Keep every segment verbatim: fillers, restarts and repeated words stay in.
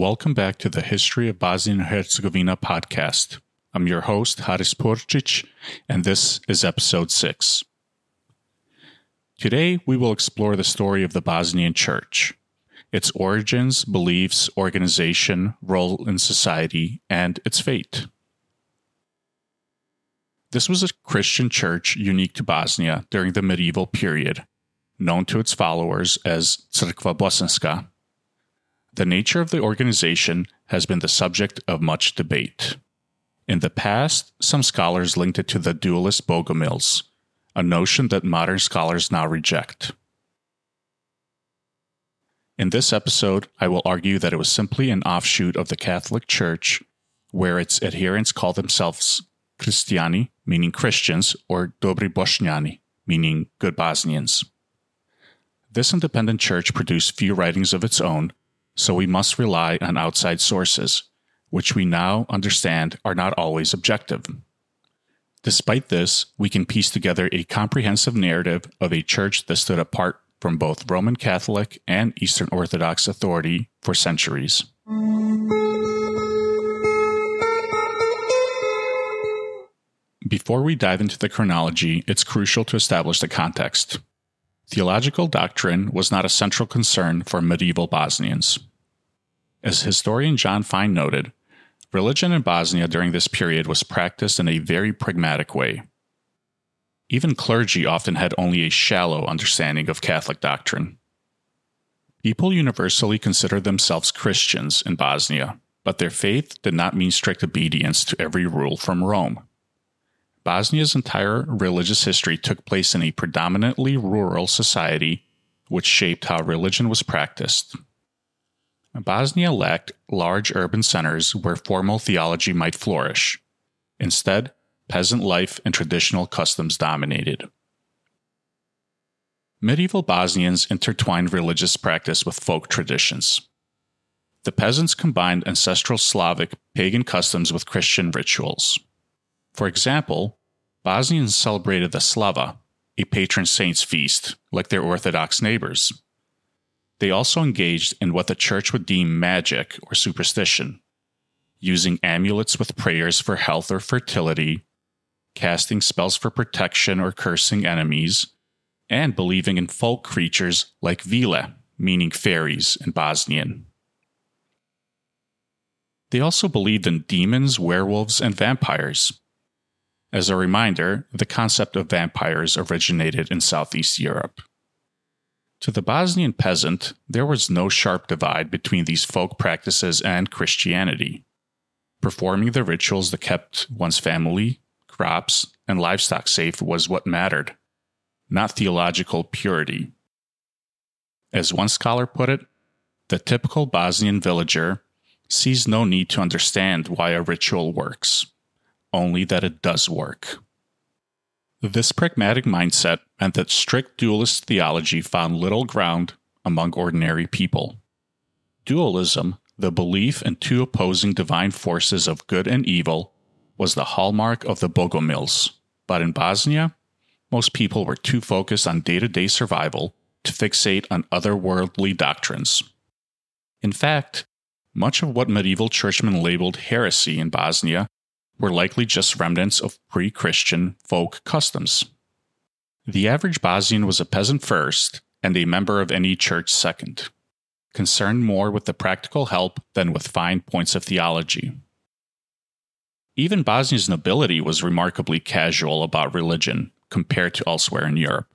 welcome back to the History of Bosnia and Herzegovina podcast. I'm your host, Haris Porcic, and this is episode six. Today, we will explore the story of the Bosnian Church, its origins, beliefs, organization, role in society, and its fate. This was a Christian church unique to Bosnia during the medieval period, known to its followers as Crkva Bosanska. The nature of the organization has been the subject of much debate. In the past, some scholars linked it to the dualist Bogomils, a notion that modern scholars now reject. In this episode, I will argue that it was simply an offshoot of the Catholic Church, where its adherents call themselves Kristjani, meaning Christians, or Dobri Bošnjani, meaning good Bosnians. This independent church produced few writings of its own, so we must rely on outside sources, which we now understand are not always objective. Despite this, we can piece together a comprehensive narrative of a church that stood apart from both Roman Catholic and Eastern Orthodox authority for centuries. Before we dive into the chronology, it's crucial to establish the context. Theological doctrine was not a central concern for medieval Bosnians. As historian John Fine noted, religion in Bosnia during this period was practiced in a very pragmatic way. Even clergy often had only a shallow understanding of Catholic doctrine. People universally considered themselves Christians in Bosnia, but their faith did not mean strict obedience to every rule from Rome. Bosnia's entire religious history took place in a predominantly rural society, which shaped how religion was practiced. Bosnia lacked large urban centers where formal theology might flourish. Instead, peasant life and traditional customs dominated. Medieval Bosnians intertwined religious practice with folk traditions. The peasants combined ancestral Slavic pagan customs with Christian rituals. For example, Bosnians celebrated the Slava, a patron saint's feast, like their Orthodox neighbors. They also engaged in what the church would deem magic or superstition, using amulets with prayers for health or fertility, casting spells for protection or cursing enemies, and believing in folk creatures like vile, meaning fairies in Bosnian. They also believed in demons, werewolves, and vampires. As a reminder, the concept of vampires originated in Southeast Europe. To the Bosnian peasant, there was no sharp divide between these folk practices and Christianity. Performing the rituals that kept one's family, crops, and livestock safe was what mattered, not theological purity. As one scholar put it, the typical Bosnian villager sees no need to understand why a ritual works, only that it does work. This pragmatic mindset meant that strict dualist theology found little ground among ordinary people. Dualism, the belief in two opposing divine forces of good and evil, was the hallmark of the Bogomils, but in Bosnia, most people were too focused on day-to-day survival to fixate on otherworldly doctrines. In fact, much of what medieval churchmen labeled heresy in Bosnia were likely just remnants of pre-Christian folk customs. The average Bosnian was a peasant first and a member of any church second, concerned more with the practical help than with fine points of theology. Even Bosnia's nobility was remarkably casual about religion compared to elsewhere in Europe.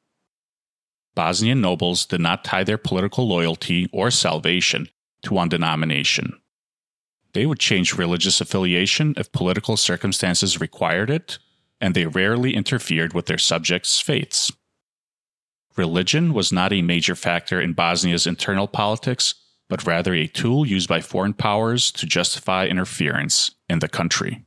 Bosnian nobles did not tie their political loyalty or salvation to one denomination. They would change religious affiliation if political circumstances required it, and they rarely interfered with their subjects' faiths. Religion was not a major factor in Bosnia's internal politics, but rather a tool used by foreign powers to justify interference in the country.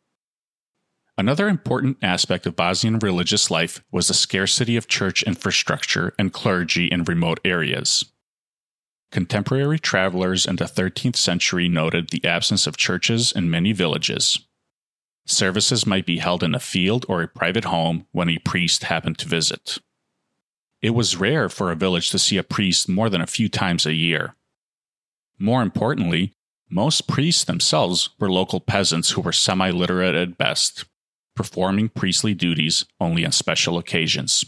Another important aspect of Bosnian religious life was the scarcity of church infrastructure and clergy in remote areas. Contemporary travelers in the thirteenth century noted the absence of churches in many villages. Services might be held in a field or a private home when a priest happened to visit. It was rare for a village to see a priest more than a few times a year. More importantly, Most priests themselves were local peasants who were semi-literate at best, performing priestly duties only on special occasions.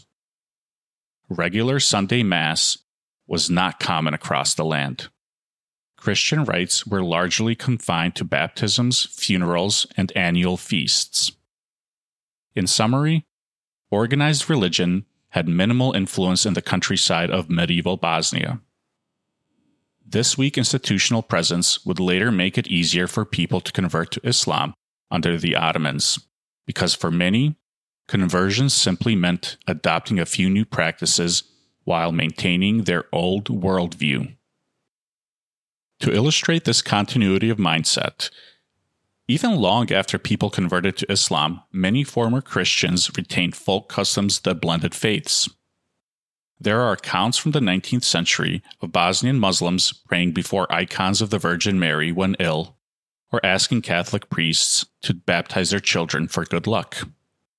Regular Sunday Mass was not common across the land. Christian rites were largely confined to baptisms, funerals, and annual feasts. In summary, organized religion had minimal influence in the countryside of medieval Bosnia. This weak institutional presence would later make it easier for people to convert to Islam under the Ottomans, because for many, conversion simply meant adopting a few new practices while maintaining their old worldview. To illustrate this continuity of mindset, even long after people converted to Islam, many former Christians retained folk customs that blended faiths. There are accounts from the nineteenth century of Bosnian Muslims praying before icons of the Virgin Mary when ill, or asking Catholic priests to baptize their children for good luck.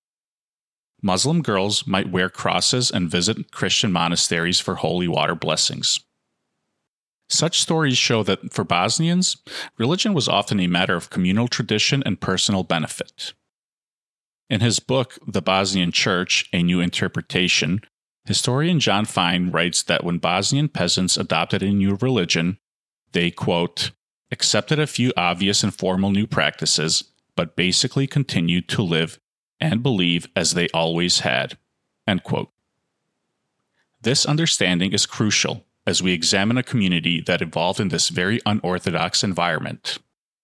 Muslim girls might wear crosses and visit Christian monasteries for holy water blessings. Such stories show that for Bosnians, religion was often a matter of communal tradition and personal benefit. In his book, The Bosnian Church, A New Interpretation, historian John Fine writes that when Bosnian peasants adopted a new religion, they, quote, accepted a few obvious and formal new practices, but basically continued to live and believe as they always had, end quote. This understanding is crucial as we examine a community that evolved in this very unorthodox environment.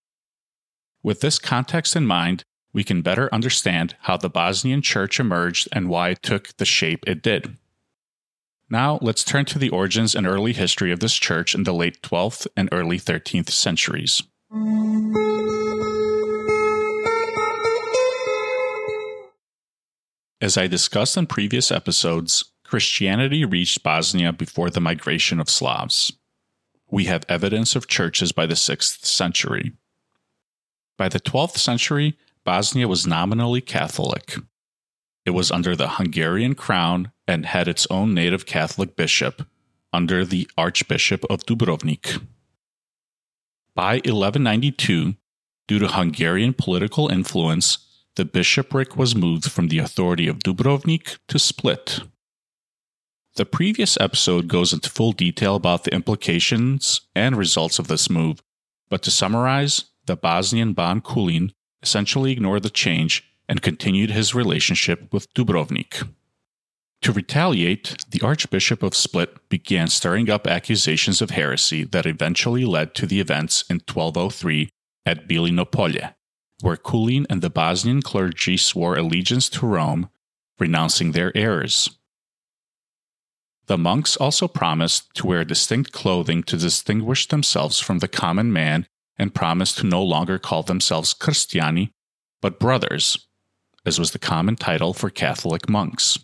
With this context in mind, we can better understand how the Bosnian Church emerged and why it took the shape it did. Now, let's turn to the origins and early history of this church in the late twelfth and early thirteenth centuries. As I discussed in previous episodes, Christianity reached Bosnia before the migration of Slavs. We have evidence of churches by the sixth century. By the twelfth century, Bosnia was nominally Catholic. It was under the Hungarian crown and had its own native Catholic bishop, under the Archbishop of Dubrovnik. By eleven ninety-two, due to Hungarian political influence, the bishopric was moved from the authority of Dubrovnik to Split. The previous episode goes into full detail about the implications and results of this move, but to summarize, the Bosnian Ban Kulin essentially ignored the change and continued his relationship with Dubrovnik. To retaliate, the Archbishop of Split began stirring up accusations of heresy that eventually led to the events in twelve oh three at Bili no Polje, where Kulin and the Bosnian clergy swore allegiance to Rome, renouncing their errors. The monks also promised to wear distinct clothing to distinguish themselves from the common man and promised to no longer call themselves Kristjani, but brothers, as was the common title for Catholic monks.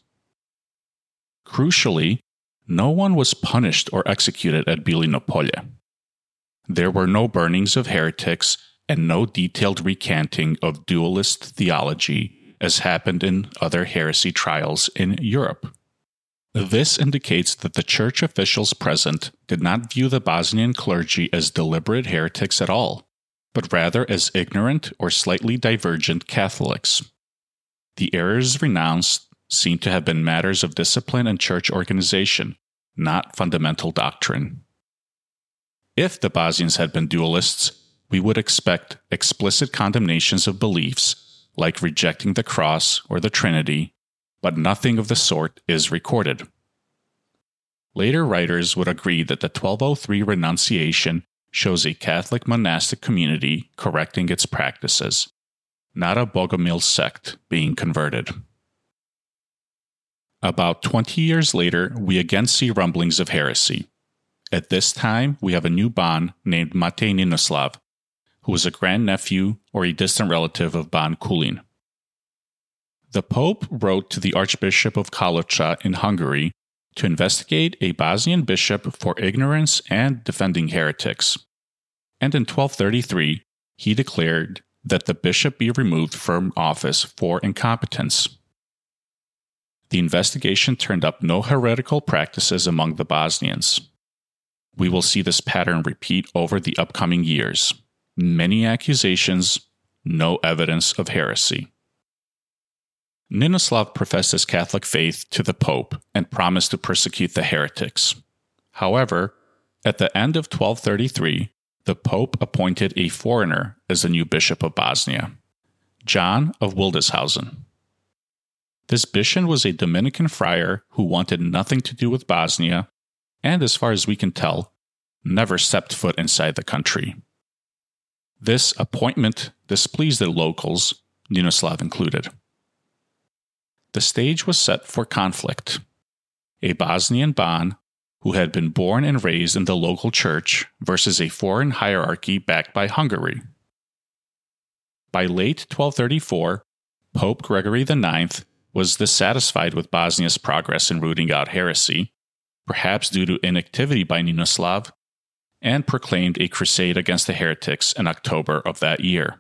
Crucially, no one was punished or executed at Bili no Polje. There were no burnings of heretics and no detailed recanting of dualist theology, as happened in other heresy trials in Europe. This indicates that the church officials present did not view the Bosnian clergy as deliberate heretics at all, but rather as ignorant or slightly divergent Catholics. The errors renounced seem to have been matters of discipline and church organization, not fundamental doctrine. If the Bosnians had been dualists, we would expect explicit condemnations of beliefs, like rejecting the cross or the Trinity, but nothing of the sort is recorded. Later writers would agree that the twelve oh three renunciation shows a Catholic monastic community correcting its practices, not a Bogomil sect being converted. About twenty years later, we again see rumblings of heresy. At this time, we have a new Ban named Matej Ninoslav, who was a grandnephew or a distant relative of Ban Kulin. The Pope wrote to the Archbishop of Kalocha in Hungary to investigate a Bosnian bishop for ignorance and defending heretics. And in twelve thirty-three, he declared that the bishop be removed from office for incompetence. The investigation turned up no heretical practices among the Bosnians. We will see this pattern repeat over the upcoming years. many accusations, no evidence of heresy. Ninoslav professed his Catholic faith to the Pope and promised to persecute the heretics. However, at the end of twelve thirty-three, the Pope appointed a foreigner as the new Bishop of Bosnia, John of Wildeshausen. This bishop was a Dominican friar who wanted nothing to do with Bosnia, and as far as we can tell, never stepped foot inside the country. This appointment displeased the locals, Ninoslav included. The stage was set for conflict. A Bosnian Ban, who had been born and raised in the local church, versus a foreign hierarchy backed by Hungary. By late twelve thirty-four, Pope Gregory the Ninth was dissatisfied with Bosnia's progress in rooting out heresy, perhaps due to inactivity by Ninoslav, and proclaimed a crusade against the heretics in October of that year.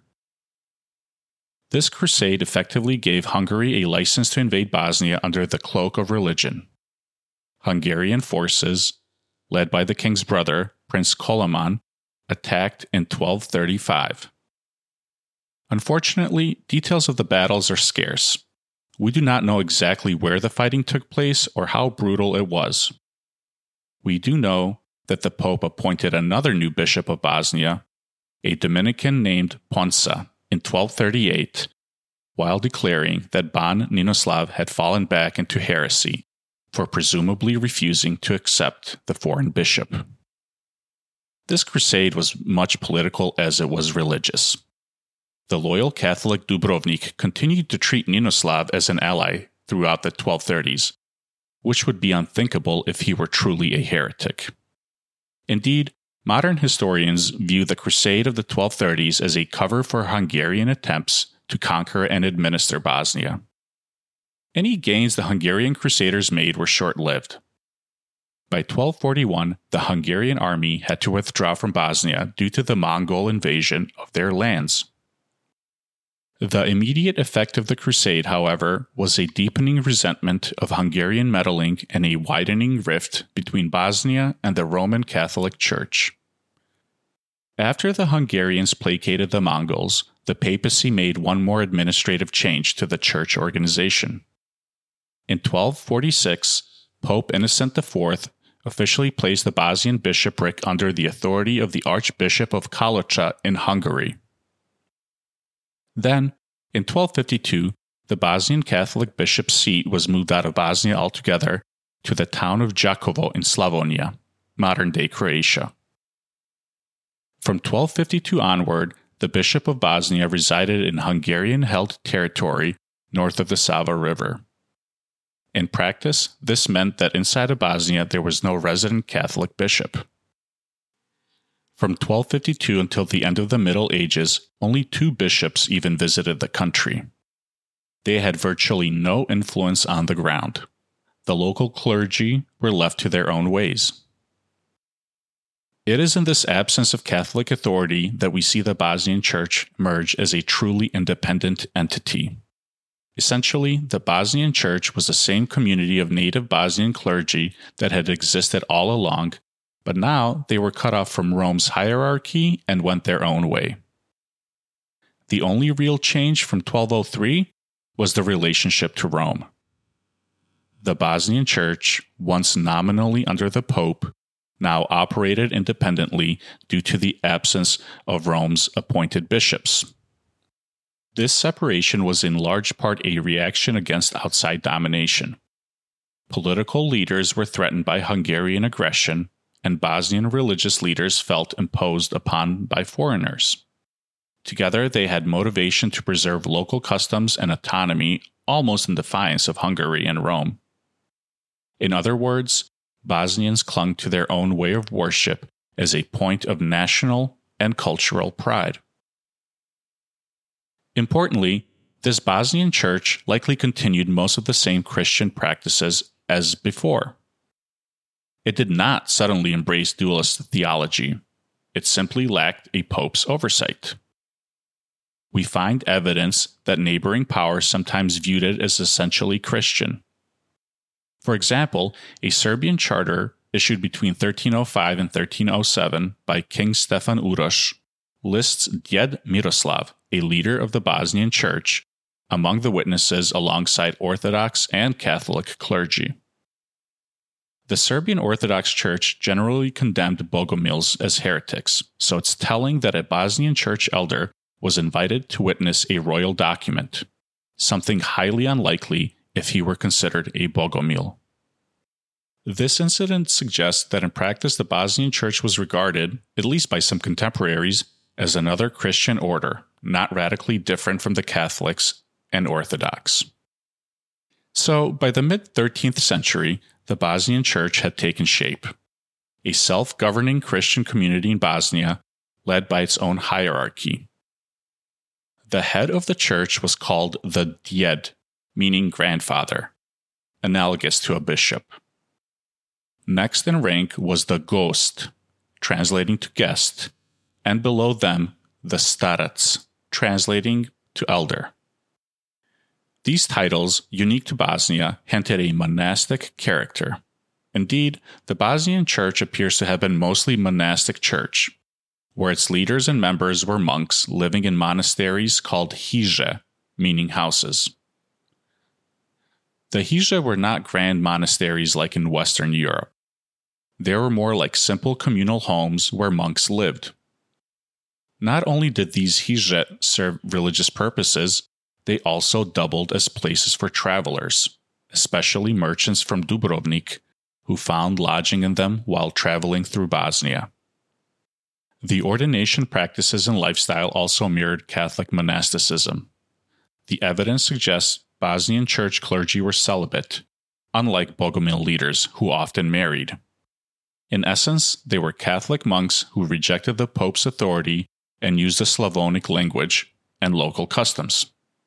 This crusade effectively gave Hungary a license to invade Bosnia under the cloak of religion. Hungarian forces, led by the king's brother, Prince Koloman, attacked in twelve thirty-five. Unfortunately, details of the battles are scarce. We do not know exactly where the fighting took place or how brutal it was. We do know that the Pope appointed another new bishop of Bosnia, a Dominican named Ponsa, in twelve thirty-eight, while declaring that Ban Ninoslav had fallen back into heresy for presumably refusing to accept the foreign bishop. This crusade was much political as it was religious. The loyal Catholic Dubrovnik continued to treat Ninoslav as an ally throughout the twelve thirties, which would be unthinkable if he were truly a heretic. Indeed, modern historians view the Crusade of the twelve thirties as a cover for Hungarian attempts to conquer and administer Bosnia. Any gains the Hungarian Crusaders made were short-lived. By twelve forty-one, the Hungarian army had to withdraw from Bosnia due to the Mongol invasion of their lands. The immediate effect of the crusade, however, was a deepening resentment of Hungarian meddling and a widening rift between Bosnia and the Roman Catholic Church. After the Hungarians placated the Mongols, the papacy made one more administrative change to the church organization. In twelve forty-six, Pope Innocent the Fourth officially placed the Bosnian bishopric under the authority of the Archbishop of Kalocha in Hungary. Then, in twelve fifty-two, the Bosnian Catholic bishop's seat was moved out of Bosnia altogether to the town of Đakovo in Slavonia, modern-day Croatia. From twelve fifty-two onward, the Bishop of Bosnia resided in Hungarian-held territory north of the Sava River. In practice, this meant that inside of Bosnia there was no resident Catholic bishop. From twelve fifty-two until the end of the Middle Ages, only two bishops even visited the country. They had virtually no influence on the ground. The local clergy were left to their own ways. It is in this absence of Catholic authority that we see the Bosnian Church emerge as a truly independent entity. Essentially, the Bosnian Church was the same community of native Bosnian clergy that had existed all along, but now they were cut off from Rome's hierarchy and went their own way. The only real change from twelve oh three was the relationship to Rome. The Bosnian Church, once nominally under the Pope, now operated independently due to the absence of Rome's appointed bishops. This separation was in large part a reaction against outside domination. Political leaders were threatened by Hungarian aggression, and Bosnian religious leaders felt imposed upon by foreigners. Together, they had motivation to preserve local customs and autonomy, almost in defiance of Hungary and Rome. In other words, Bosnians clung to their own way of worship as a point of national and cultural pride. Importantly, this Bosnian church likely continued most of the same Christian practices as before. It did not suddenly embrace dualist theology. It simply lacked a pope's oversight. We find evidence that neighboring powers sometimes viewed it as essentially Christian. For example, a Serbian charter issued between thirteen oh five and thirteen oh seven by King Stefan Uroš lists Djed Miroslav, a leader of the Bosnian Church, among the witnesses alongside Orthodox and Catholic clergy. The Serbian Orthodox Church generally condemned Bogomils as heretics, so it's telling that a Bosnian church elder was invited to witness a royal document, something highly unlikely if he were considered a Bogomil. This incident suggests that in practice the Bosnian Church was regarded, at least by some contemporaries, as another Christian order, not radically different from the Catholics and Orthodox. So, by the mid-thirteenth century, the Bosnian Church had taken shape, a self-governing Christian community in Bosnia led by its own hierarchy. The head of the church was called the Djed, meaning grandfather, analogous to a bishop. Next in rank was the Gost, translating to guest, and below them the Starac, translating to elder. These titles, unique to Bosnia, hinted a monastic character. Indeed, the Bosnian Church appears to have been mostly monastic church, where its leaders and members were monks living in monasteries called hije, meaning houses. The hije were not grand monasteries like in Western Europe. They were more like simple communal homes where monks lived. Not only did these hije serve religious purposes, they also doubled as places for travelers, especially merchants from Dubrovnik, who found lodging in them while traveling through Bosnia. The ordination practices and lifestyle also mirrored Catholic monasticism. The evidence suggests Bosnian church clergy were celibate, unlike Bogomil leaders who often married. In essence, they were Catholic monks who rejected the Pope's authority and used the Slavonic language and local customs.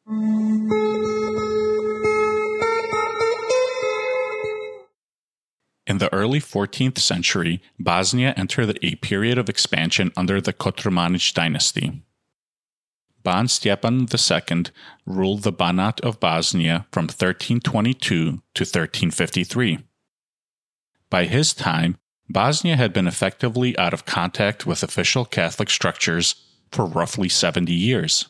In the early fourteenth century, Bosnia entered a period of expansion under the Kotromanić dynasty. Ban Stjepan the Second ruled the Banat of Bosnia from thirteen twenty-two to thirteen fifty-three. By his time, Bosnia had been effectively out of contact with official Catholic structures for roughly seventy years.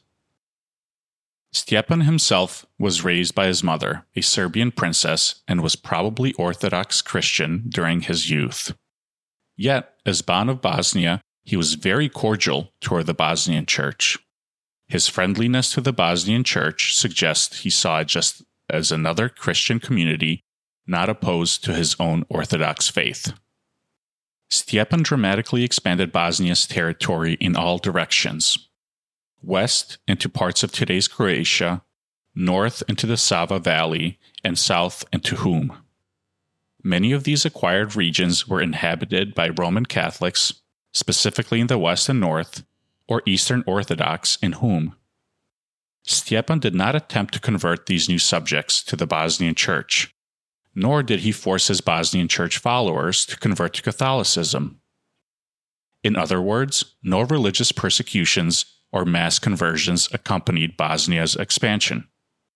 Stjepan himself was raised by his mother, a Serbian princess, and was probably Orthodox Christian during his youth. Yet, as Ban of Bosnia, he was very cordial toward the Bosnian Church. His friendliness to the Bosnian Church suggests he saw it just as another Christian community, not opposed to his own Orthodox faith. Stjepan dramatically expanded Bosnia's territory in all directions. West into parts of today's Croatia, north into the Sava Valley, and south into Hum. Many of these acquired regions were inhabited by Roman Catholics, specifically in the west and north, or Eastern Orthodox in Hum. Stjepan did not attempt to convert these new subjects to the Bosnian Church, nor did he force his Bosnian Church followers to convert to Catholicism. In other words, no religious persecutions or mass conversions accompanied Bosnia's expansion.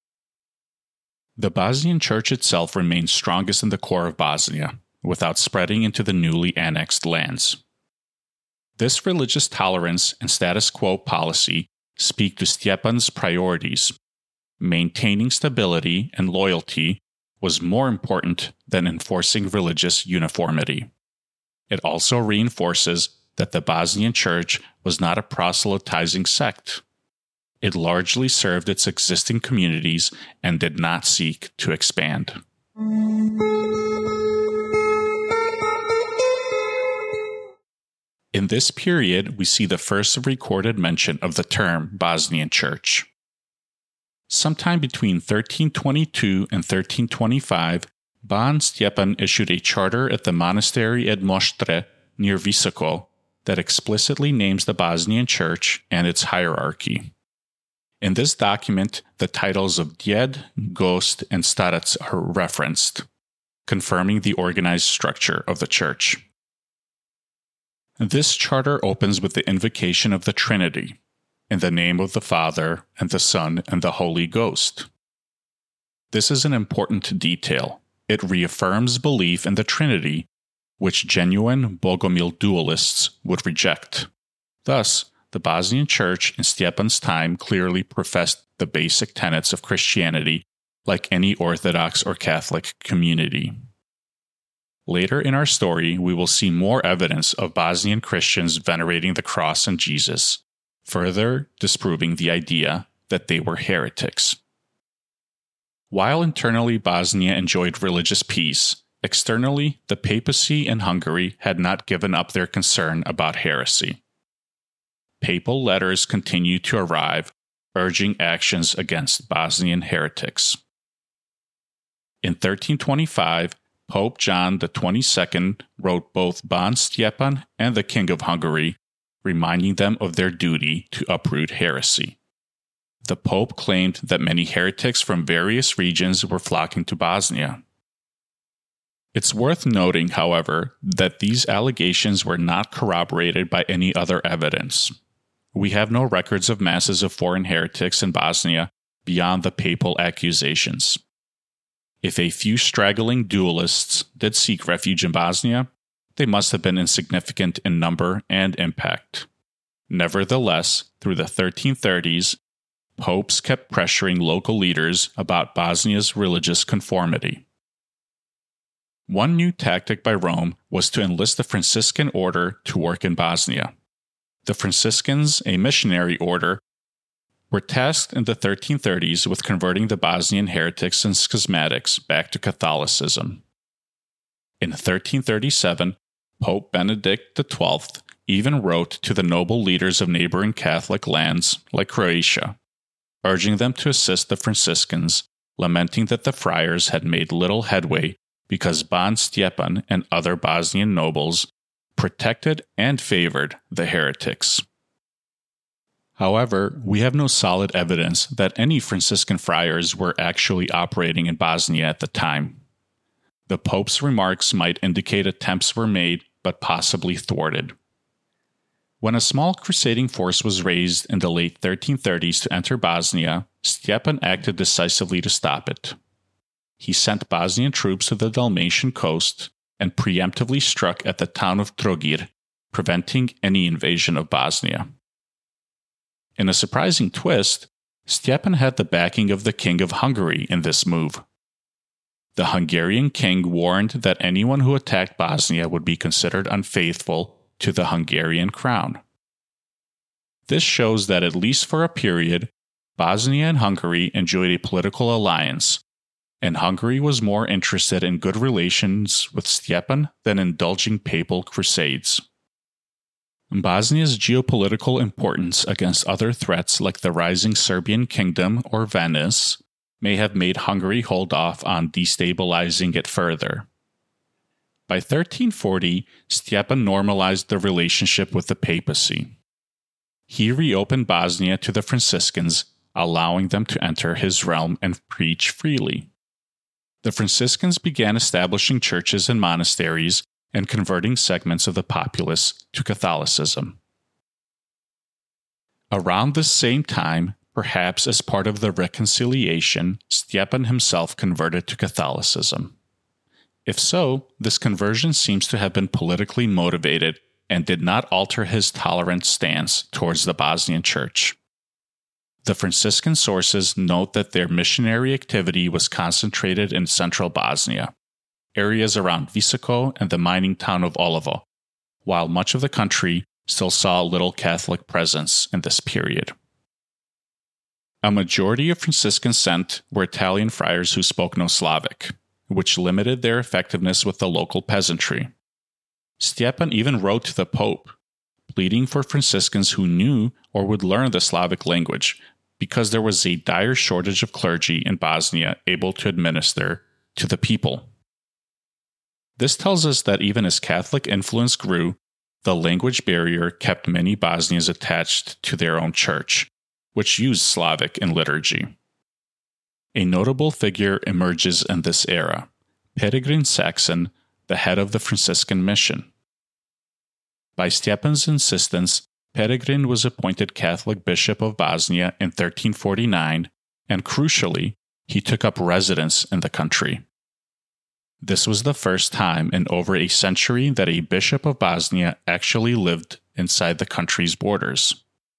The Bosnian Church itself remained strongest in the core of Bosnia, without spreading into the newly annexed lands. This religious tolerance and status quo policy speak to Stjepan's priorities. Maintaining stability and loyalty was more important than enforcing religious uniformity. It also reinforces that the Bosnian Church was not a proselytizing sect. It largely served its existing communities and did not seek to expand. In this period, we see the first recorded mention of the term Bosnian Church. Sometime between thirteen twenty-two and thirteen twenty-five, Ban Stjepan issued a charter at the monastery at Moštre near Visoko that explicitly names the Bosnian Church and its hierarchy. In this document, the titles of Djed, Gost, and Starac are referenced, confirming the organized structure of the Church. This charter opens with the invocation of the Trinity, in the name of the Father, and the Son, and the Holy Ghost. This is an important detail. It reaffirms belief in the Trinity, which genuine Bogomil dualists would reject. Thus, the Bosnian Church in Stjepan's time clearly professed the basic tenets of Christianity like any Orthodox or Catholic community. Later in our story, we will see more evidence of Bosnian Christians venerating the cross and Jesus, further disproving the idea that they were heretics. While internally Bosnia enjoyed religious peace, externally the papacy in Hungary had not given up their concern about heresy. Papal letters continued to arrive, urging actions against Bosnian heretics. In thirteen twenty-five, Pope John the twenty-second wrote both Ban Stjepan and the King of Hungary, reminding them of their duty to uproot heresy. The Pope claimed that many heretics from various regions were flocking to Bosnia. It's worth noting, however, that these allegations were not corroborated by any other evidence. We have no records of masses of foreign heretics in Bosnia beyond the papal accusations. If a few straggling duelists did seek refuge in Bosnia, they must have been insignificant in number and impact. Nevertheless, through the thirteen thirties, popes kept pressuring local leaders about Bosnia's religious conformity. One new tactic by Rome was to enlist the Franciscan order to work in Bosnia. The Franciscans, a missionary order, were tasked in the thirteen thirties with converting the Bosnian heretics and schismatics back to Catholicism. In thirteen thirty-seven, Pope Benedict the twelfth even wrote to the noble leaders of neighboring Catholic lands like Croatia, urging them to assist the Franciscans, lamenting that the friars had made little headway because Ban Stjepan and other Bosnian nobles protected and favored the heretics. However, we have no solid evidence that any Franciscan friars were actually operating in Bosnia at the time. The Pope's remarks might indicate attempts were made, but possibly thwarted. When a small crusading force was raised in the late thirteen thirties to enter Bosnia, Stjepan acted decisively to stop it. He sent Bosnian troops to the Dalmatian coast and preemptively struck at the town of Trogir, preventing any invasion of Bosnia. In a surprising twist, Stjepan had the backing of the King of Hungary in this move. The Hungarian king warned that anyone who attacked Bosnia would be considered unfaithful to the Hungarian crown. This shows that at least for a period, Bosnia and Hungary enjoyed a political alliance, and Hungary was more interested in good relations with Stjepan than indulging papal crusades. Bosnia's geopolitical importance against other threats like the rising Serbian kingdom or Venice may have made Hungary hold off on destabilizing it further. By thirteen forty, Stjepan normalized the relationship with the papacy. He reopened Bosnia to the Franciscans, allowing them to enter his realm and preach freely. The Franciscans began establishing churches and monasteries and converting segments of the populace to Catholicism. Around this same time, perhaps as part of the reconciliation, Stjepan himself converted to Catholicism. If so, this conversion seems to have been politically motivated and did not alter his tolerant stance towards the Bosnian Church. The Franciscan sources note that their missionary activity was concentrated in central Bosnia, areas around Visoko and the mining town of Olovo, while much of the country still saw little Catholic presence in this period. A majority of Franciscans sent were Italian friars who spoke no Slavic, which limited their effectiveness with the local peasantry. Stjepan even wrote to the Pope, pleading for Franciscans who knew or would learn the Slavic language, because there was a dire shortage of clergy in Bosnia able to administer to the people. This tells us that even as Catholic influence grew, the language barrier kept many Bosnians attached to their own church, which used Slavic in liturgy. A notable figure emerges in this era, Peregrin Saxon, the head of the Franciscan mission. By Stjepan's insistence, Peregrin was appointed Catholic Bishop of Bosnia in thirteen forty-nine, and crucially, he took up residence in the country. This was the first time in over a century that a bishop of Bosnia actually lived inside the country's borders.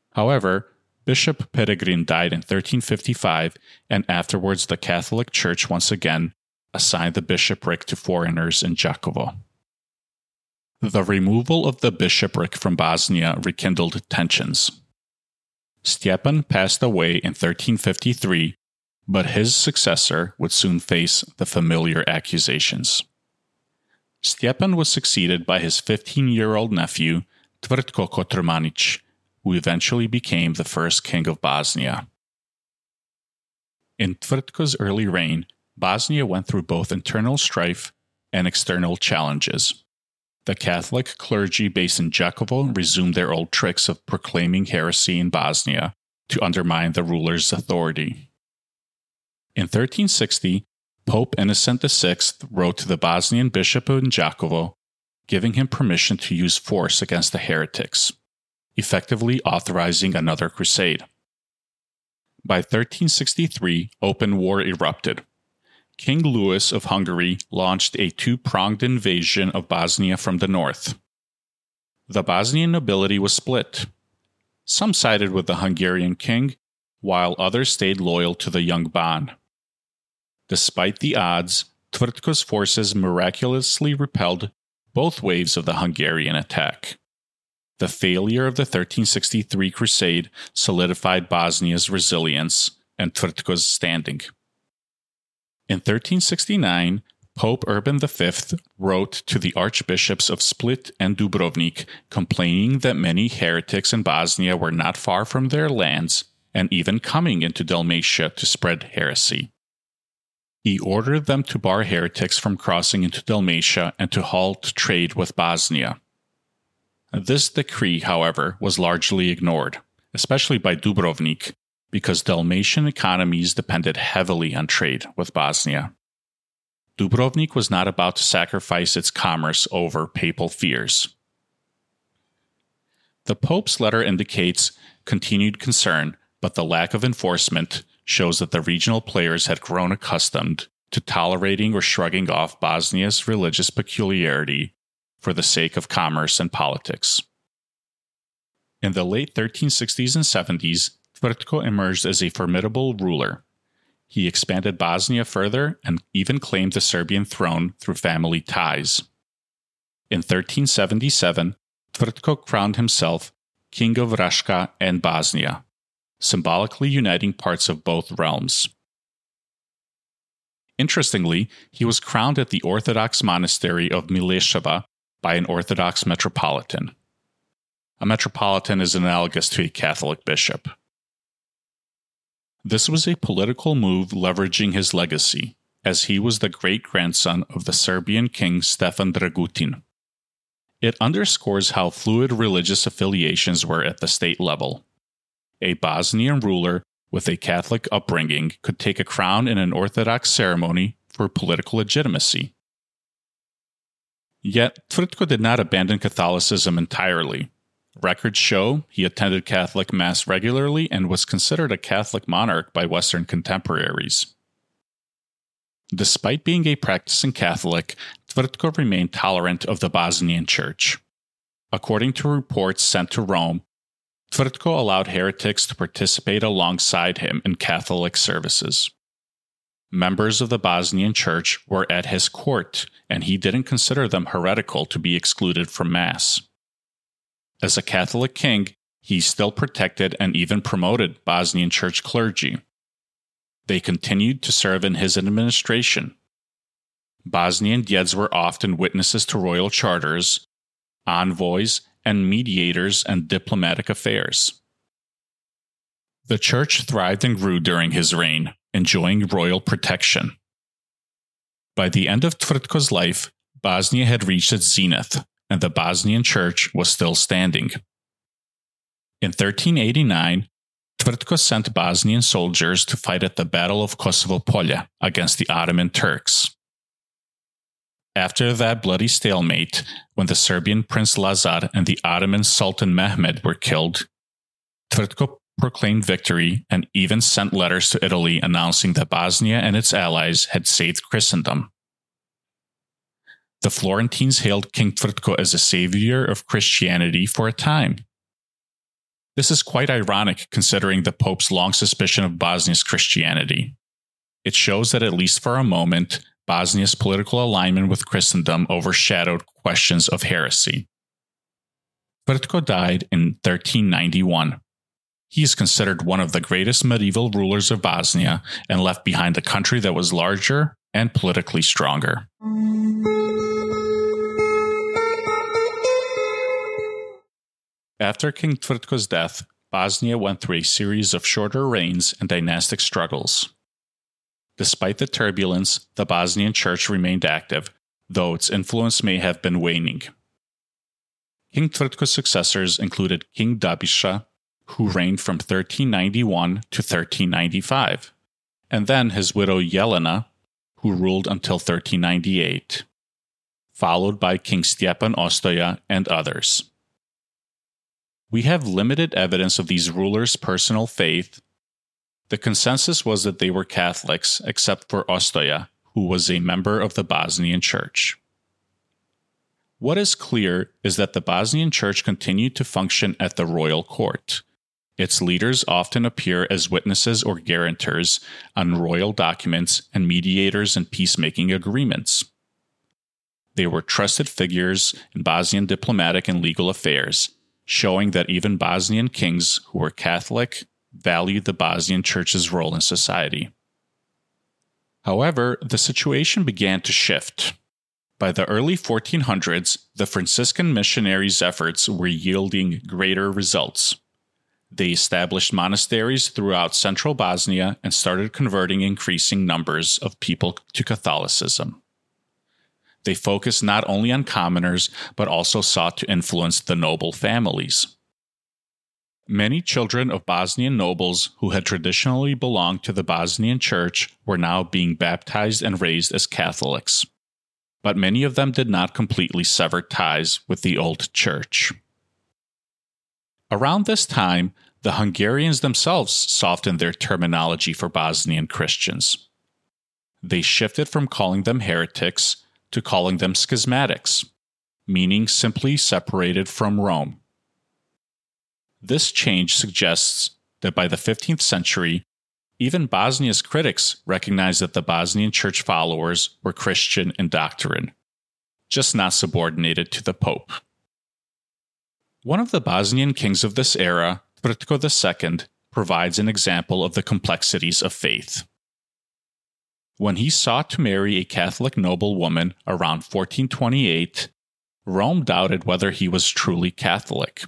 However, Bishop Peregrin died in thirteen fifty-five, and afterwards the Catholic Church once again assigned the bishopric to foreigners in Đakovo. The removal of the bishopric from Bosnia rekindled tensions. Stjepan passed away in thirteen fifty-three, but his successor would soon face the familiar accusations. Stjepan was succeeded by his fifteen-year-old nephew, Tvrtko Kotromanić, who eventually became the first king of Bosnia. In Tvrtko's early reign, Bosnia went through both internal strife and external challenges. The Catholic clergy based in Đakovo resumed their old tricks of proclaiming heresy in Bosnia to undermine the ruler's authority. In thirteen sixty, Pope Innocent the Sixth wrote to the Bosnian bishop in Đakovo, giving him permission to use force against the heretics, effectively authorizing another crusade. By thirteen sixty-three, open war erupted. King Louis of Hungary launched a two-pronged invasion of Bosnia from the north. The Bosnian nobility was split. Some sided with the Hungarian king, while others stayed loyal to the young Ban. Despite the odds, Tvrtko's forces miraculously repelled both waves of the Hungarian attack. The failure of the thirteen sixty-three crusade solidified Bosnia's resilience and Tvrtko's standing. In thirteen sixty-nine, Pope Urban the Fifth wrote to the archbishops of Split and Dubrovnik, complaining that many heretics in Bosnia were not far from their lands and even coming into Dalmatia to spread heresy. He ordered them to bar heretics from crossing into Dalmatia and to halt trade with Bosnia. This decree, however, was largely ignored, especially by Dubrovnik, because Dalmatian economies depended heavily on trade with Bosnia. Dubrovnik was not about to sacrifice its commerce over papal fears. The Pope's letter indicates continued concern, but the lack of enforcement shows that the regional players had grown accustomed to tolerating or shrugging off Bosnia's religious peculiarity for the sake of commerce and politics. In the late thirteen sixties and seventies, Tvrtko emerged as a formidable ruler. He expanded Bosnia further and even claimed the Serbian throne through family ties. In thirteen seventy-seven, Tvrtko crowned himself King of Raška and Bosnia, symbolically uniting parts of both realms. Interestingly, he was crowned at the Orthodox monastery of Mileševa by an Orthodox metropolitan. A metropolitan is analogous to a Catholic bishop. This was a political move leveraging his legacy, as he was the great-grandson of the Serbian king Stefan Dragutin. It underscores how fluid religious affiliations were at the state level. A Bosnian ruler with a Catholic upbringing could take a crown in an Orthodox ceremony for political legitimacy. Yet, Tvrtko did not abandon Catholicism entirely. Records show he attended Catholic Mass regularly and was considered a Catholic monarch by Western contemporaries. Despite being a practicing Catholic, Tvrtko remained tolerant of the Bosnian Church. According to reports sent to Rome, Tvrtko allowed heretics to participate alongside him in Catholic services. Members of the Bosnian Church were at his court, and he didn't consider them heretical to be excluded from Mass. As a Catholic king, he still protected and even promoted Bosnian church clergy. They continued to serve in his administration. Bosnian Djeds were often witnesses to royal charters, envoys, and mediators in diplomatic affairs. The church thrived and grew during his reign, enjoying royal protection. By the end of Tvrtko's life, Bosnia had reached its zenith, and the Bosnian Church was still standing. In thirteen eighty-nine, Tvrtko sent Bosnian soldiers to fight at the Battle of Kosovo Polje against the Ottoman Turks. After that bloody stalemate, when the Serbian Prince Lazar and the Ottoman Sultan Mehmed were killed, Tvrtko proclaimed victory and even sent letters to Italy announcing that Bosnia and its allies had saved Christendom. The Florentines hailed King Tvrtko as a savior of Christianity for a time. This is quite ironic considering the Pope's long suspicion of Bosnia's Christianity. It shows that at least for a moment, Bosnia's political alignment with Christendom overshadowed questions of heresy. Tvrtko died in thirteen ninety-one. He is considered one of the greatest medieval rulers of Bosnia and left behind a country that was larger and politically stronger. After King Tvrtko's death, Bosnia went through a series of shorter reigns and dynastic struggles. Despite the turbulence, the Bosnian Church remained active, though its influence may have been waning. King Tvrtko's successors included King Dabisha, who reigned from thirteen ninety-one to thirteen ninety-five, and then his widow Jelena, who ruled until thirteen ninety-eight, followed by King Stjepan Ostoja and others. We have limited evidence of these rulers' personal faith. The consensus was that they were Catholics, except for Ostoja, who was a member of the Bosnian Church. What is clear is that the Bosnian Church continued to function at the royal court. Its leaders often appear as witnesses or guarantors on royal documents and mediators in peacemaking agreements. They were trusted figures in Bosnian diplomatic and legal affairs, showing that even Bosnian kings who were Catholic valued the Bosnian Church's role in society. However, the situation began to shift. By the early fourteen hundreds, the Franciscan missionaries' efforts were yielding greater results. They established monasteries throughout central Bosnia and started converting increasing numbers of people to Catholicism. They focused not only on commoners, but also sought to influence the noble families. Many children of Bosnian nobles who had traditionally belonged to the Bosnian Church were now being baptized and raised as Catholics, but many of them did not completely sever ties with the old Church. Around this time, the Hungarians themselves softened their terminology for Bosnian Christians. They shifted from calling them heretics to calling them schismatics, meaning simply separated from Rome. This change suggests that by the fifteenth century, even Bosnia's critics recognized that the Bosnian Church followers were Christian in doctrine, just not subordinated to the Pope. One of the Bosnian kings of this era, Tvrtko the Second, provides an example of the complexities of faith. When he sought to marry a Catholic noblewoman around fourteen twenty-eight, Rome doubted whether he was truly Catholic.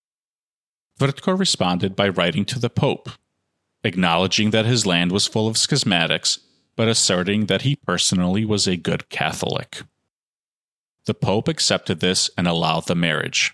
Tvrtko responded by writing to the Pope, acknowledging that his land was full of schismatics, but asserting that he personally was a good Catholic. The Pope accepted this and allowed the marriage.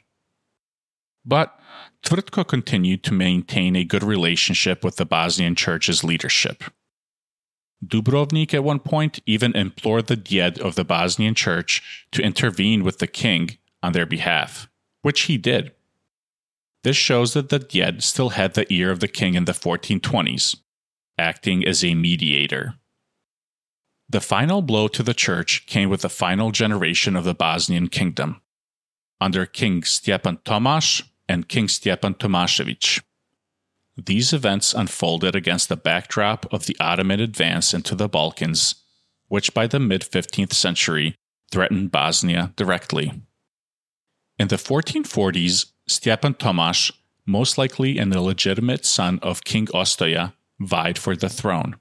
But Tvrtko continued to maintain a good relationship with the Bosnian Church's leadership. Dubrovnik at one point even implored the Djed of the Bosnian Church to intervene with the king on their behalf, which he did. This shows that the Djed still had the ear of the king in the fourteen twenties, acting as a mediator. The final blow to the church came with the final generation of the Bosnian kingdom, under King Stjepan Tomaš and King Stjepan Tomašević. These events unfolded against the backdrop of the Ottoman advance into the Balkans, which by the mid-fifteenth century threatened Bosnia directly. In the fourteen forties, Stjepan Tomaš, most likely an illegitimate son of King Ostoja, vied for the throne.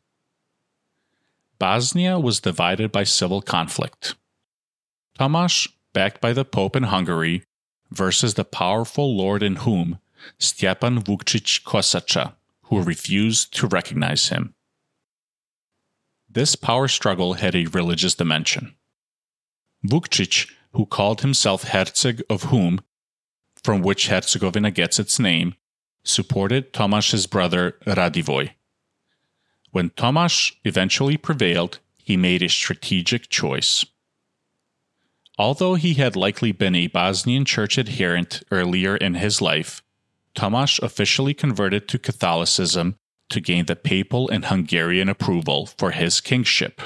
Bosnia was divided by civil conflict. Tomaš, backed by the Pope in Hungary, versus the powerful lord in Hum, Stjepan Vukčić Kosača, who refused to recognize him. This power struggle had a religious dimension. Vukčić, who called himself Herceg of Hum, from which Herzegovina gets its name, supported Tomaš's brother Radivoj. When Tomaš eventually prevailed, he made a strategic choice. Although he had likely been a Bosnian Church adherent earlier in his life, Tomaš officially converted to Catholicism to gain the papal and Hungarian approval for his kingship.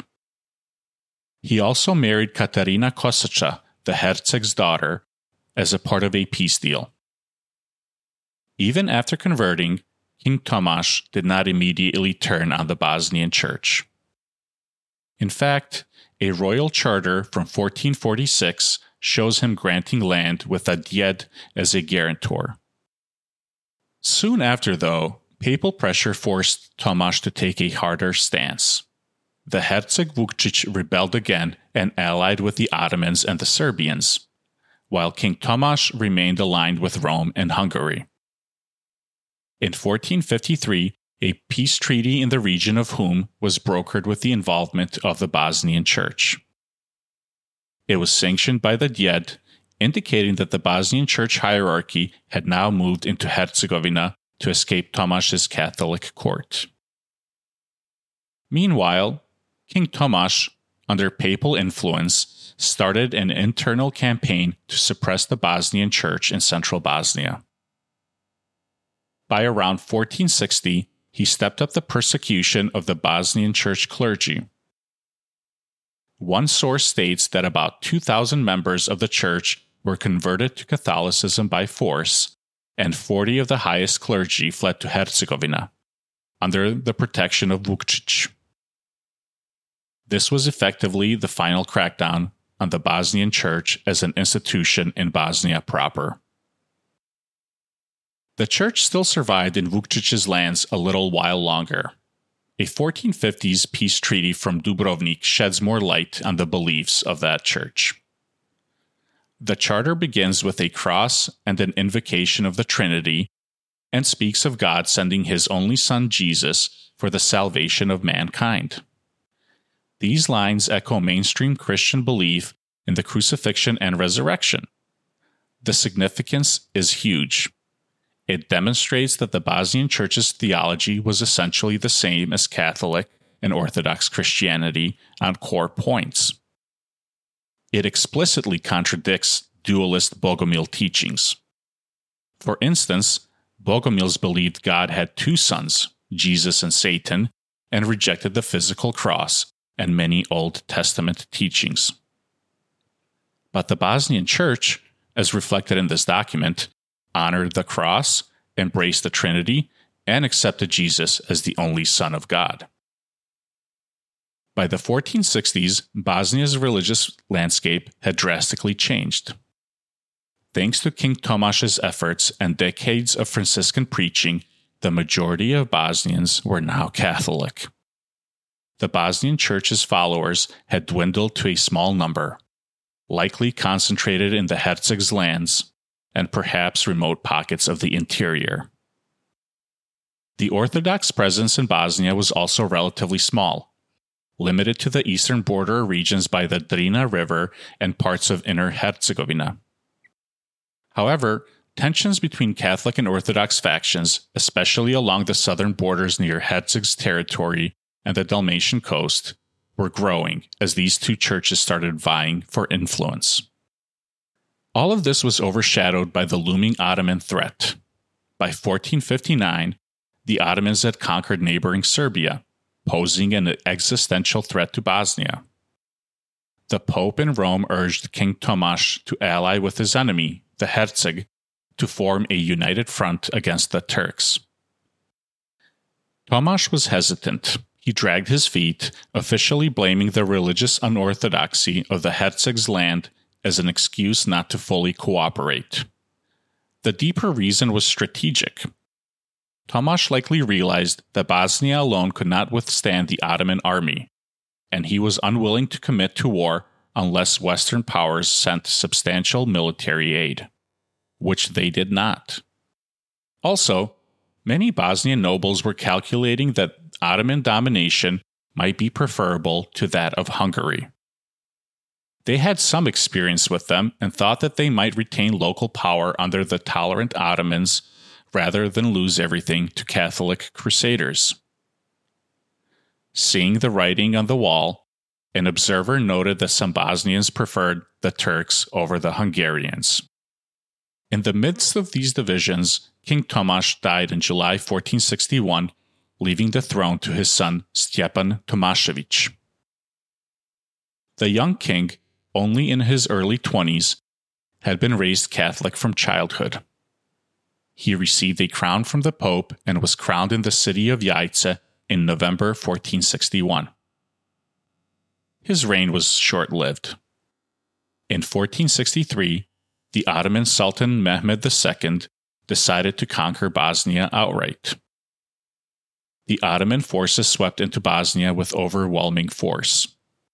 He also married Katarina Kosača, the Herceg's daughter, as a part of a peace deal. Even after converting, King Tomasz did not immediately turn on the Bosnian Church. In fact, a royal charter from fourteen forty-six shows him granting land with a Djed as a guarantor. Soon after, though, papal pressure forced Tomasz to take a harder stance. The Herceg Vukčić rebelled again and allied with the Ottomans and the Serbians, while King Tomasz remained aligned with Rome and Hungary. In fourteen fifty-three, a peace treaty in the region of Hum was brokered with the involvement of the Bosnian Church. It was sanctioned by the Djed, indicating that the Bosnian Church hierarchy had now moved into Herzegovina to escape Tomaš's Catholic court. Meanwhile, King Tomasz, under papal influence, started an internal campaign to suppress the Bosnian Church in central Bosnia. By around fourteen sixty, he stepped up the persecution of the Bosnian Church clergy. One source states that about two thousand members of the church were converted to Catholicism by force, and forty of the highest clergy fled to Herzegovina, under the protection of Vukčić. This was effectively the final crackdown on the Bosnian Church as an institution in Bosnia proper. The church still survived in Vukčić's lands a little while longer. A fourteen fifties peace treaty from Dubrovnik sheds more light on the beliefs of that church. The charter begins with a cross and an invocation of the Trinity, and speaks of God sending his only Son Jesus for the salvation of mankind. These lines echo mainstream Christian belief in the crucifixion and resurrection. The significance is huge. It demonstrates that the Bosnian Church's theology was essentially the same as Catholic and Orthodox Christianity on core points. It explicitly contradicts dualist Bogomil teachings. For instance, Bogomils believed God had two sons, Jesus and Satan, and rejected the physical cross and many Old Testament teachings. But the Bosnian Church, as reflected in this document, honored the cross, embraced the Trinity, and accepted Jesus as the only Son of God. By the fourteen sixties, Bosnia's religious landscape had drastically changed. Thanks to King Tomaš's efforts and decades of Franciscan preaching, the majority of Bosnians were now Catholic. The Bosnian Church's followers had dwindled to a small number, likely concentrated in the Herceg's lands, and perhaps remote pockets of the interior. The Orthodox presence in Bosnia was also relatively small, limited to the eastern border regions by the Drina River and parts of inner Herzegovina. However, tensions between Catholic and Orthodox factions, especially along the southern borders near Herceg's territory and the Dalmatian coast, were growing as these two churches started vying for influence. All of this was overshadowed by the looming Ottoman threat. By fourteen fifty-nine, the Ottomans had conquered neighboring Serbia, posing an existential threat to Bosnia. The Pope in Rome urged King Tomasz to ally with his enemy, the Herceg, to form a united front against the Turks. Tomasz was hesitant. He dragged his feet, officially blaming the religious unorthodoxy of the Herceg's land as an excuse not to fully cooperate. The deeper reason was strategic. Tomasz likely realized that Bosnia alone could not withstand the Ottoman army, and he was unwilling to commit to war unless Western powers sent substantial military aid, which they did not. Also, many Bosnian nobles were calculating that Ottoman domination might be preferable to that of Hungary. They had some experience with them and thought that they might retain local power under the tolerant Ottomans rather than lose everything to Catholic crusaders. Seeing the writing on the wall, an observer noted that some Bosnians preferred the Turks over the Hungarians. In the midst of these divisions, King Tomasz died in July fourteen sixty-one, leaving the throne to his son Stjepan Tomašević. The young king, only in his early twenties, had been raised Catholic from childhood. he received a crown from the Pope and was crowned in the city of Jajce in November fourteen sixty-one. His reign was short-lived. In fourteen sixty-three, the Ottoman Sultan Mehmed the Second decided to conquer Bosnia outright. The Ottoman forces swept into Bosnia with overwhelming force.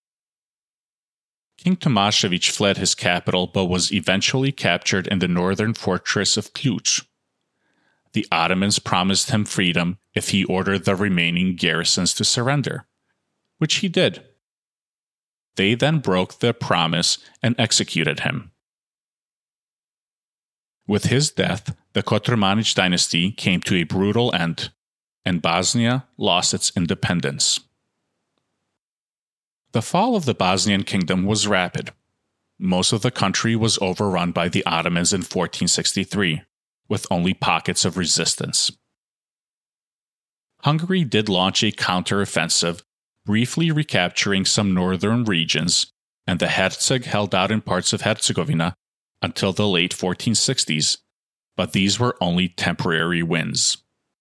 King Tomasevic fled his capital but was eventually captured in the northern fortress of Ključ. The Ottomans promised him freedom if he ordered the remaining garrisons to surrender, which he did. They then broke their promise and executed him. With his death, the Kotromanic dynasty came to a brutal end, and Bosnia lost its independence. The fall of the Bosnian kingdom was rapid. Most of the country was overrun by the Ottomans in fourteen sixty-three, with only pockets of resistance. Hungary did launch a counteroffensive, briefly recapturing some northern regions, and the Herceg held out in parts of Herzegovina until the late fourteen sixties, but these were only temporary wins.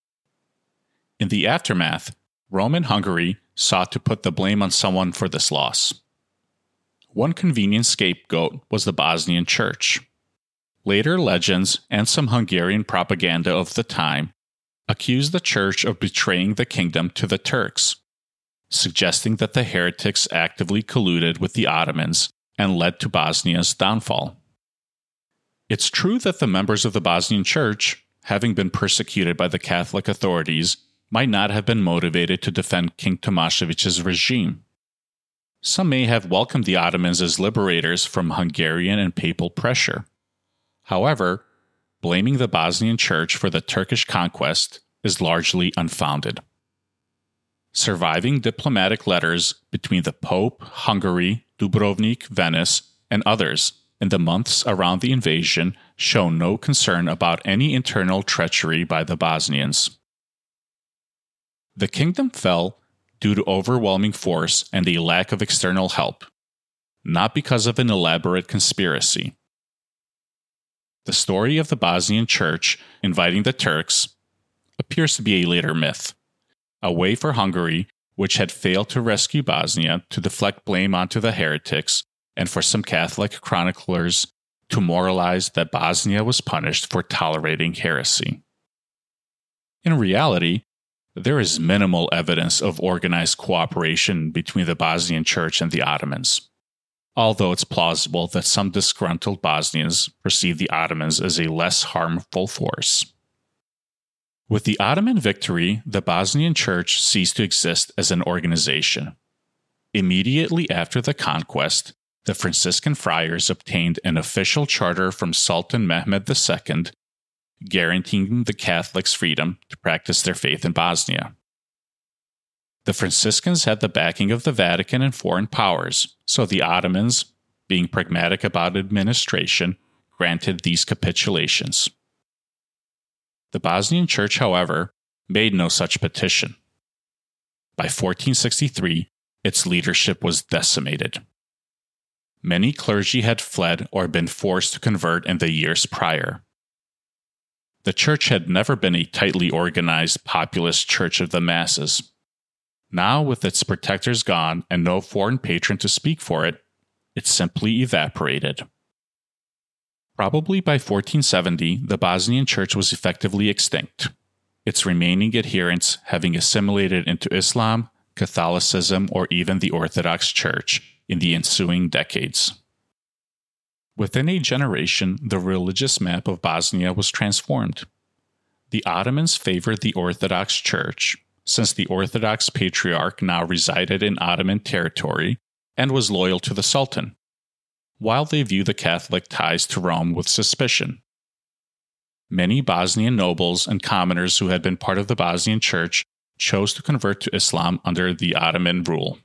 In the aftermath, Rome and Hungary sought to put the blame on someone for this loss. One convenient scapegoat was the Bosnian Church. Later legends and some Hungarian propaganda of the time accused the Church of betraying the kingdom to the Turks, suggesting that the heretics actively colluded with the Ottomans and led to Bosnia's downfall. It's true that the members of the Bosnian Church, having been persecuted by the Catholic authorities, might not have been motivated to defend King Tomasevic's regime. Some may have welcomed the Ottomans as liberators from Hungarian and papal pressure. However, blaming the Bosnian Church for the Turkish conquest is largely unfounded. Surviving diplomatic letters between the Pope, Hungary, Dubrovnik, Venice, and others in the months around the invasion show no concern about any internal treachery by the Bosnians. The kingdom fell due to overwhelming force and a lack of external help, not because of an elaborate conspiracy. The story of the Bosnian Church inviting the Turks appears to be a later myth, a way for Hungary, which had failed to rescue Bosnia, to deflect blame onto the heretics, and for some Catholic chroniclers to moralize that Bosnia was punished for tolerating heresy. In reality, there is minimal evidence of organized cooperation between the Bosnian Church and the Ottomans, although it's plausible that some disgruntled Bosnians perceive the Ottomans as a less harmful force. With the Ottoman victory, the Bosnian Church ceased to exist as an organization. Immediately after the conquest, the Franciscan friars obtained an official charter from Sultan Mehmed the Second, guaranteeing the Catholics freedom to practice their faith in Bosnia. The Franciscans had the backing of the Vatican and foreign powers, so the Ottomans, being pragmatic about administration, granted these capitulations. The Bosnian Church, however, made no such petition. By fourteen sixty-three, its leadership was decimated. Many clergy had fled or been forced to convert in the years prior. The church had never been a tightly organized populist church of the masses. Now, with its protectors gone and no foreign patron to speak for it, it simply evaporated. Probably by fourteen seventy, the Bosnian Church was effectively extinct, its remaining adherents having assimilated into Islam, Catholicism, or even the Orthodox Church in the ensuing decades. Within a generation, the religious map of Bosnia was transformed. The Ottomans favored the Orthodox Church, since the Orthodox Patriarch now resided in Ottoman territory and was loyal to the Sultan, while they viewed the Catholic ties to Rome with suspicion. Many Bosnian nobles and commoners who had been part of the Bosnian Church chose to convert to Islam under the Ottoman rule.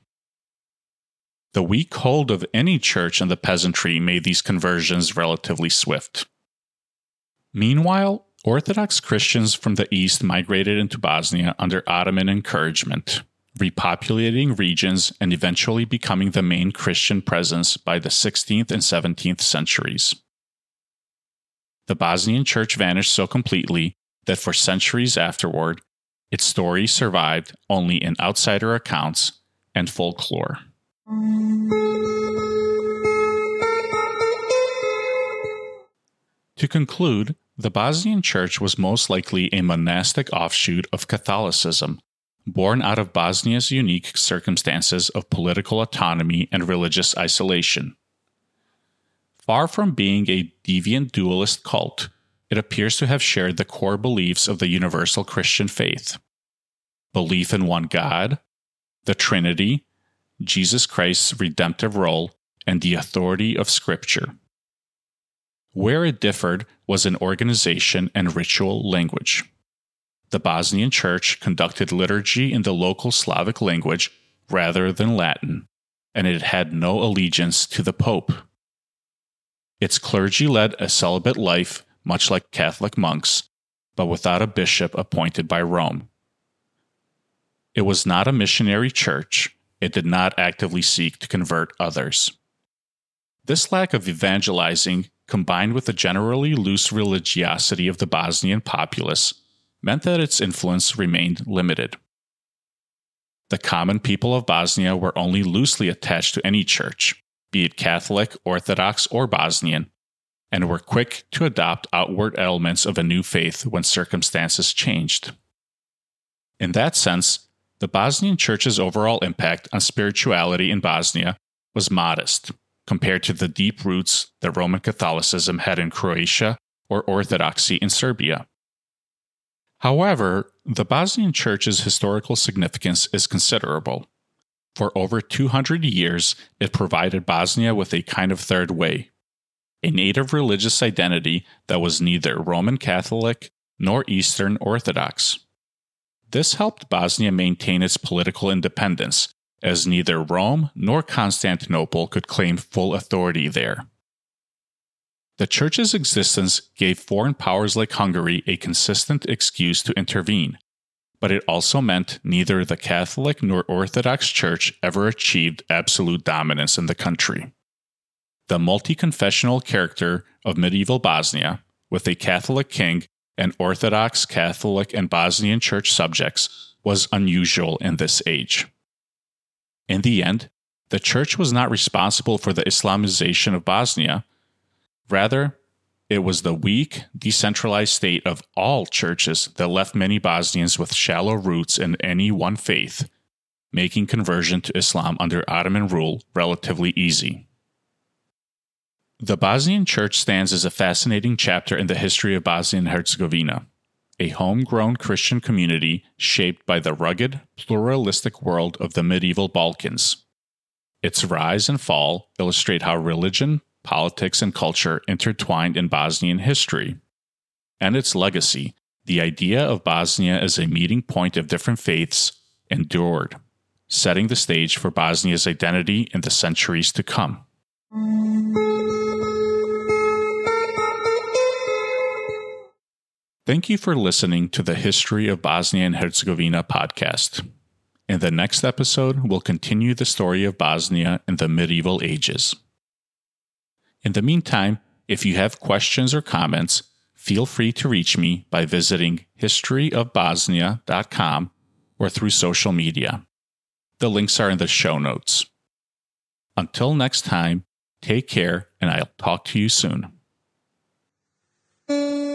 The weak hold of any church and the peasantry made these conversions relatively swift. Meanwhile, Orthodox Christians from the east migrated into Bosnia under Ottoman encouragement, repopulating regions and eventually becoming the main Christian presence by the sixteenth and seventeenth centuries. the Bosnian Church vanished so completely that for centuries afterward, its story survived only in outsider accounts and folklore. To conclude, the Bosnian Church was most likely a monastic offshoot of Catholicism, born out of Bosnia's unique circumstances of political autonomy and religious isolation. Far from being a deviant dualist cult, it appears to have shared the core beliefs of the universal Christian faith: belief in one God, the Trinity, Jesus Christ's redemptive role, and the authority of Scripture. Where it differed was in organization and ritual language. The Bosnian Church conducted liturgy in the local Slavic language rather than Latin, and it had no allegiance to the Pope. Its clergy led a celibate life, much like Catholic monks, but without a bishop appointed by Rome. It was not a missionary church. It did not actively seek to convert others. This lack of evangelizing, combined with the generally loose religiosity of the Bosnian populace, meant that its influence remained limited. The common people of Bosnia were only loosely attached to any church, be it Catholic, Orthodox, or Bosnian, and were quick to adopt outward elements of a new faith when circumstances changed. In that sense, the Bosnian Church's overall impact on spirituality in Bosnia was modest compared to the deep roots that Roman Catholicism had in Croatia or Orthodoxy in Serbia. However, the Bosnian Church's historical significance is considerable. For over two hundred years, it provided Bosnia with a kind of third way, a native religious identity that was neither Roman Catholic nor Eastern Orthodox. This helped Bosnia maintain its political independence, as neither Rome nor Constantinople could claim full authority there. The Church's existence gave foreign powers like Hungary a consistent excuse to intervene, but it also meant neither the Catholic nor Orthodox Church ever achieved absolute dominance in the country. The multi-confessional character of medieval Bosnia, with a Catholic king and Orthodox, Catholic, and Bosnian Church subjects, was unusual in this age. In the end, the Church was not responsible for the Islamization of Bosnia. Rather, it was the weak, decentralized state of all churches that left many Bosnians with shallow roots in any one faith, making conversion to Islam under Ottoman rule relatively easy. The Bosnian Church stands as a fascinating chapter in the history of Bosnia and Herzegovina, a homegrown Christian community shaped by the rugged, pluralistic world of the medieval Balkans. Its rise and fall illustrate how religion, politics, and culture intertwined in Bosnian history. And its legacy, the idea of Bosnia as a meeting point of different faiths, endured, setting the stage for Bosnia's identity in the centuries to come. Thank you for listening to the History of Bosnia and Herzegovina podcast. In the next episode, we'll continue the story of Bosnia in the medieval ages. In the meantime, if you have questions or comments, feel free to reach me by visiting history of bosnia dot com or through social media. The links are in the show notes. Until next time, take care, and I'll talk to you soon.